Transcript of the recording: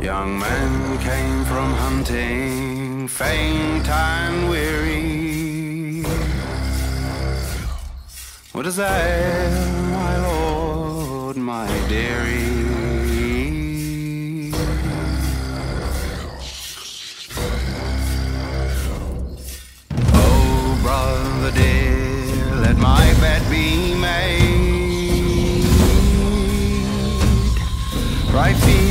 Young men came from hunting, faint and weary. What is that, my lord, my dearie? Oh, brother dear, let my bed be made. Right feet